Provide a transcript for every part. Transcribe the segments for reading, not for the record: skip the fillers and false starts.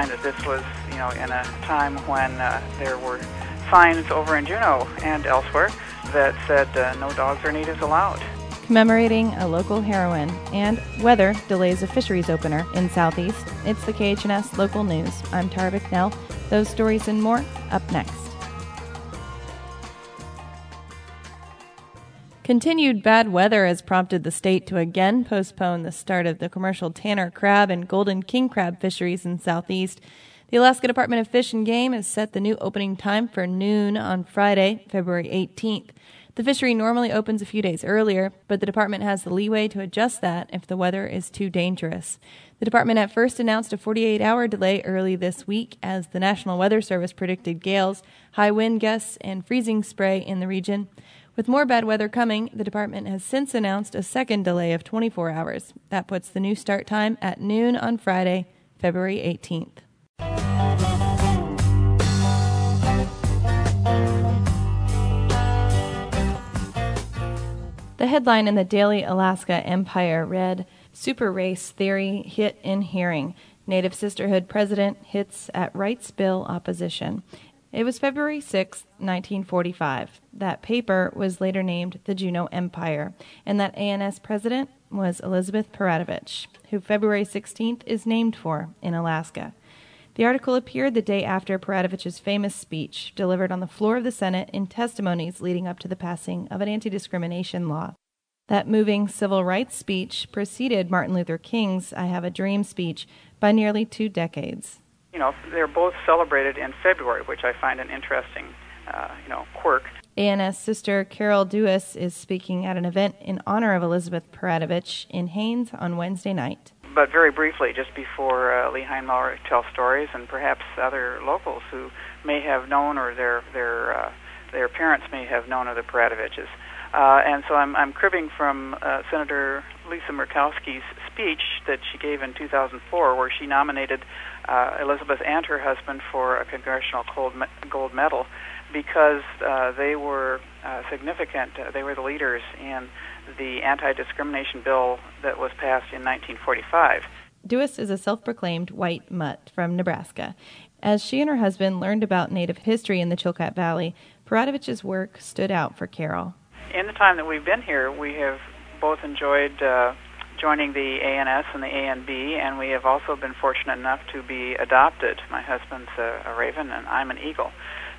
mind that this was, in a time when there were signs over in Juneau and elsewhere that said no dogs or natives allowed. Commemorating a local heroine, and weather delays a fisheries opener in Southeast. It's the KHNS Local News. I'm Tara Bicknell. Those stories and more up next. Continued bad weather has prompted the state to again postpone the start of the commercial Tanner crab and golden king crab fisheries in Southeast. The Alaska Department of Fish and Game has set the new opening time for noon on Friday, February 18th. The fishery normally opens a few days earlier, but the department has the leeway to adjust that if the weather is too dangerous. The department at first announced a 48-hour delay early this week as the National Weather Service predicted gales, high wind gusts, and freezing spray in the region. With more bad weather coming, the department has since announced a second delay of 24 hours. That puts the new start time at noon on Friday, February 18th. The headline in the Daily Alaska Empire read, Super Race Theory Hit in Hearing. Native Sisterhood President Hits at Rights Bill Opposition. It was February 6, 1945. That paper was later named the Juneau Empire, and that ANS president was Elizabeth Peratrovich, who February 16th is named for in Alaska. The article appeared the day after Peratovich's famous speech, delivered on the floor of the Senate in testimonies leading up to the passing of an anti-discrimination law. That moving civil rights speech preceded Martin Luther King's I Have a Dream speech by nearly 2 decades. They're both celebrated in February, which I find an interesting, quirk. ANS sister Carol Duis is speaking at an event in honor of Elizabeth Peratovich in Haines on Wednesday night. But very briefly, just before Lee Heinmauer tells stories, and perhaps other locals who may have known, or their parents may have known of the Peratoviches. And so I'm cribbing from Senator Lisa Murkowski's speech that she gave in 2004, where she nominated Elizabeth and her husband for a congressional gold medal because they were significant. They were the leaders in the anti-discrimination bill that was passed in 1945. Duis is a self-proclaimed white mutt from Nebraska. As she and her husband learned about Native history in the Chilkat Valley, Peratovich's work stood out for Carol. In the time that we've been here, we have both enjoyed joining the ANS and the ANB, and we have also been fortunate enough to be adopted. My husband's a raven, and I'm an eagle.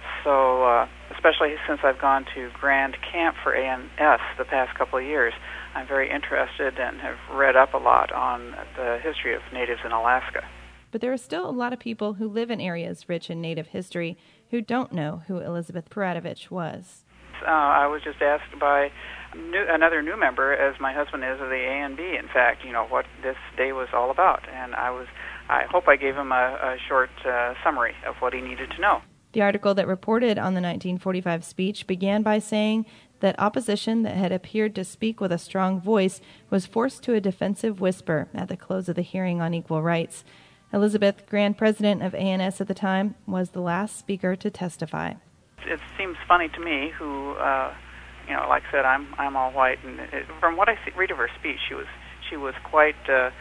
So, especially since I've gone to Grand Camp for ANS the past couple of years, I'm very interested and have read up a lot on the history of natives in Alaska. But there are still a lot of people who live in areas rich in Native history who don't know who Elizabeth Peratovich was. I was just asked by another new member, as my husband is of the ANB, in fact, what this day was all about. And I hope I gave him a short summary of what he needed to know. The article that reported on the 1945 speech began by saying that opposition that had appeared to speak with a strong voice was forced to a defensive whisper at the close of the hearing on equal rights. Elizabeth, Grand President of ANS at the time, was the last speaker to testify. It seems funny to me who, like I said, I'm all white, and from what I read of her speech, she was quite the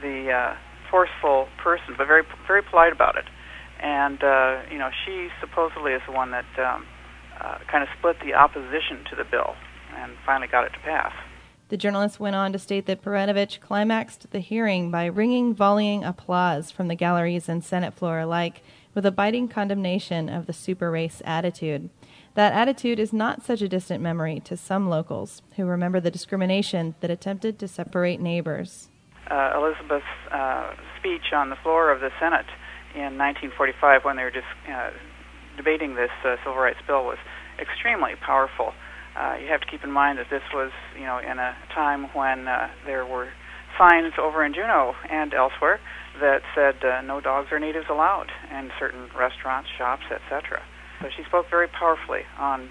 forceful person, but very, very polite about it. And, she supposedly is the one that kind of split the opposition to the bill and finally got it to pass. The journalist went on to state that Peratovich climaxed the hearing by ringing, volleying applause from the galleries and Senate floor alike with a biting condemnation of the super race attitude. That attitude is not such a distant memory to some locals who remember the discrimination that attempted to separate neighbors. Elizabeth's speech on the floor of the Senate in 1945, when they were just debating this civil rights bill, was extremely powerful. You have to keep in mind that this was, in a time when there were signs over in Juneau and elsewhere that said no dogs or natives allowed in certain restaurants, shops, etc. So she spoke very powerfully on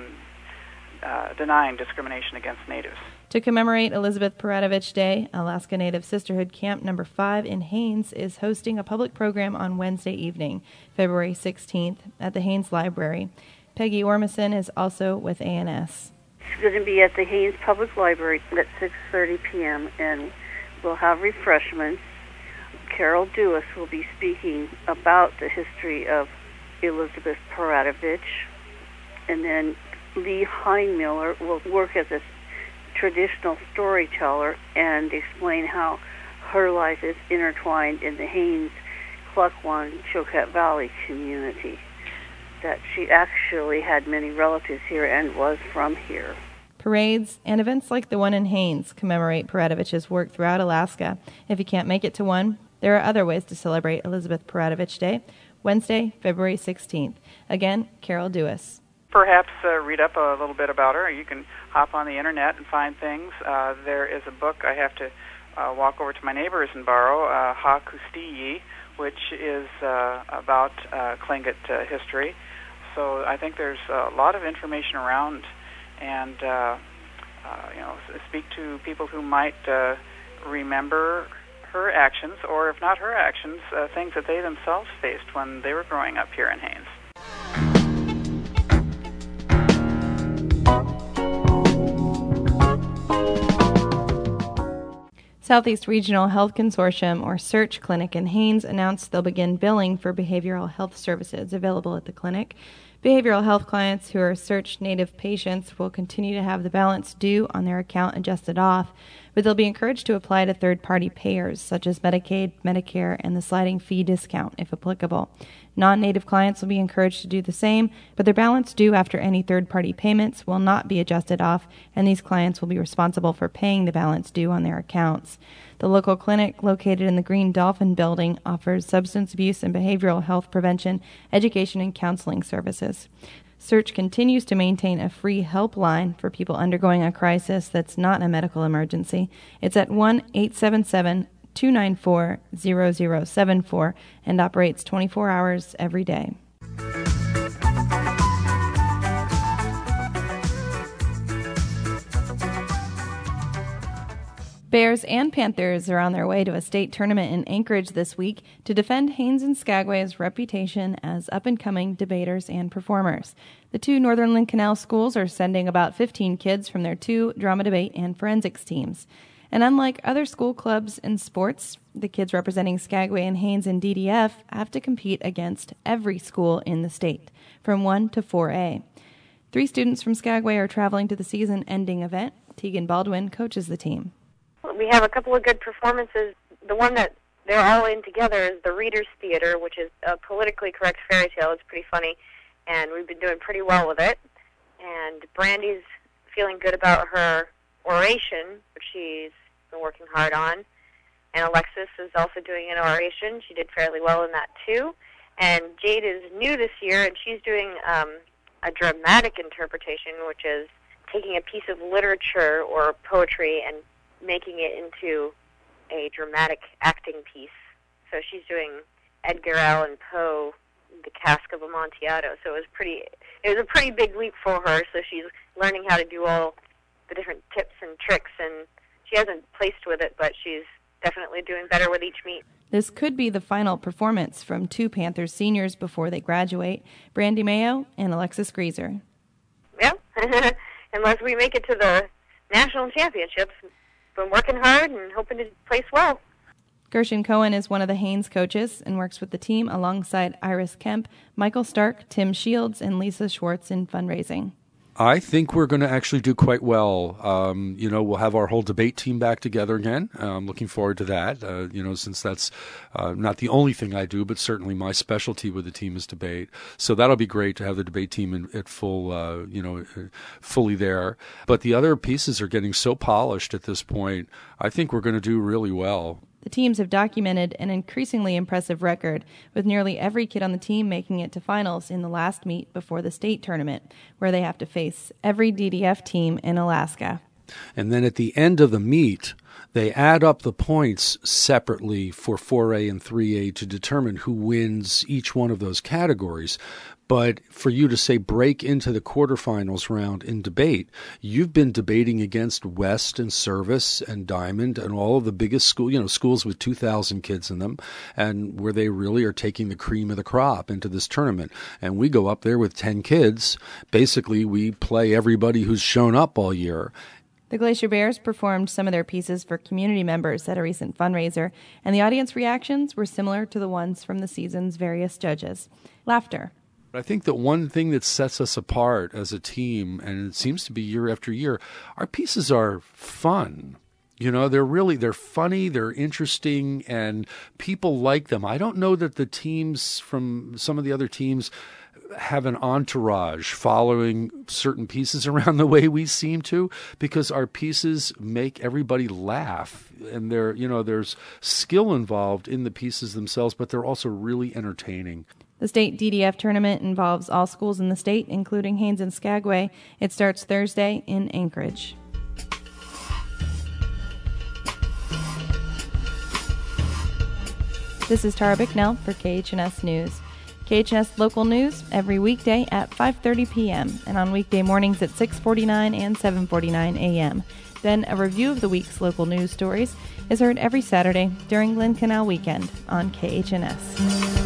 denying discrimination against natives. To commemorate Elizabeth Peratovich Day, Alaska Native Sisterhood Camp No. 5 in Haines is hosting a public program on Wednesday evening, February 16th, at the Haines Library. Peggy Ormison is also with ANS. It's going to be at the Haines Public Library at 6:30 p.m., and we'll have refreshments. Carol Dewis will be speaking about the history of Elizabeth Peratrovich, and then Lee Heinmiller will work as a traditional storyteller and explain how her life is intertwined in the Haines, Cluckwan, Choquette Valley community, that she actually had many relatives here and was from here. Parades and events like the one in Haines commemorate Peratovich's work throughout Alaska. If you can't make it to one, there are other ways to celebrate Elizabeth Peratovich Day, Wednesday, February 16th. Again, Carol Dewis. Perhaps read up a little bit about her. You can hop on the internet and find things. There is a book I have to walk over to my neighbors and borrow, Ha Kustiyi, which is about Tlingit history. So I think there's a lot of information around, and speak to people who might remember her actions, or if not her actions, things that they themselves faced when they were growing up here in Haines. Southeast Regional Health Consortium, or SEARCH Clinic in Haines, announced they'll begin billing for behavioral health services available at the clinic. Behavioral health clients who are SEARCH native patients will continue to have the balance due on their account adjusted off, but they'll be encouraged to apply to third-party payers such as Medicaid, Medicare, and the sliding fee discount if applicable. Non-native clients will be encouraged to do the same, but their balance due after any third-party payments will not be adjusted off, and these clients will be responsible for paying the balance due on their accounts. The local clinic, located in the Green Dolphin Building, offers substance abuse and behavioral health prevention, education, and counseling services. SEARCH continues to maintain a free helpline for people undergoing a crisis that's not a medical emergency. It's at 1-877-294-0074 and operates 24 hours every day. Bears and Panthers are on their way to a state tournament in Anchorage this week to defend Haines and Skagway's reputation as up-and-coming debaters and performers. The two Northern Lynn Canal schools are sending about 15 kids from their two drama debate and forensics teams. And unlike other school clubs and sports, the kids representing Skagway and Haines in DDF have to compete against every school in the state, from 1 to 4A. 3 students from Skagway are traveling to the season-ending event. Tegan Baldwin coaches the team. We have a couple of good performances. The one that they're all in together is the Reader's Theater, which is a politically correct fairy tale. It's pretty funny, and we've been doing pretty well with it. And Brandy's feeling good about her oration, which she's been working hard on. And Alexis is also doing an oration. She did fairly well in that, too. And Jade is new this year, and she's doing a dramatic interpretation, which is taking a piece of literature or poetry and making it into a dramatic acting piece. So she's doing Edgar Allan Poe, The Cask of Amontillado. So it was a pretty big leap for her. So she's learning how to do all the different tips and tricks, and she hasn't placed with it, but she's definitely doing better with each meet. This could be the final performance from 2 Panthers seniors before they graduate, Brandy Mayo and Alexis Grieser. Yeah, unless we make it to the national championships. Been working hard and hoping to place well. Gershon Cohen is one of the Haines coaches and works with the team alongside Iris Kemp, Michael Stark, Tim Shields, and Lisa Schwartz in fundraising. I think we're going to actually do quite well. We'll have our whole debate team back together again. I'm looking forward to that, since that's not the only thing I do, but certainly my specialty with the team is debate. So that'll be great to have the debate team at full, fully there. But the other pieces are getting so polished at this point. I think we're going to do really well. The teams have documented an increasingly impressive record, with nearly every kid on the team making it to finals in the last meet before the state tournament, where they have to face every DDF team in Alaska. And then at the end of the meet, they add up the points separately for 4A and 3A to determine who wins each one of those categories. But for you to say break into the quarterfinals round in debate, you've been debating against West and Service and Diamond and all of the biggest schools with 2,000 kids in them, and where they really are taking the cream of the crop into this tournament. And we go up there with 10 kids. Basically, we play everybody who's shown up all year. The Glacier Bears performed some of their pieces for community members at a recent fundraiser, and the audience reactions were similar to the ones from the season's various judges. Laughter. I think that one thing that sets us apart as a team, and it seems to be year after year, our pieces are fun. You know, they're funny, they're interesting, and people like them. I don't know that the teams from some of the other teams have an entourage following certain pieces around the way we seem to, because our pieces make everybody laugh, and there's skill involved in the pieces themselves, but they're also really entertaining. The state DDF tournament involves all schools in the state, including Haines and Skagway. It starts Thursday in Anchorage. This is Tara Bicknell for KHNS News. KHNS local news every weekday at 5:30 p.m. and on weekday mornings at 6:49 and 7:49 a.m. Then a review of the week's local news stories is heard every Saturday during Lynn Canal Weekend on KHNS.